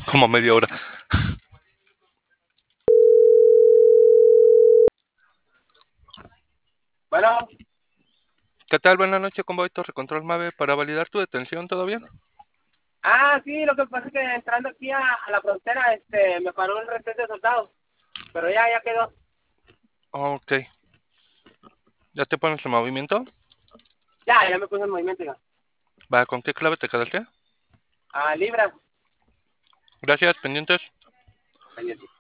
como media hora. Bueno, ¿Qué tal? Buenas noches, convoy Torre Control Mave. Para validar tu detención, ¿todo bien? sí, lo que pasa es que entrando aquí a la frontera, me paró un retén de soldados, pero ya quedó. Ok. ¿Ya te pones en movimiento? Ya me puse en movimiento ya. Va, ¿con qué clave te quedaste? Libras, Gracias, pendientes. pendiente.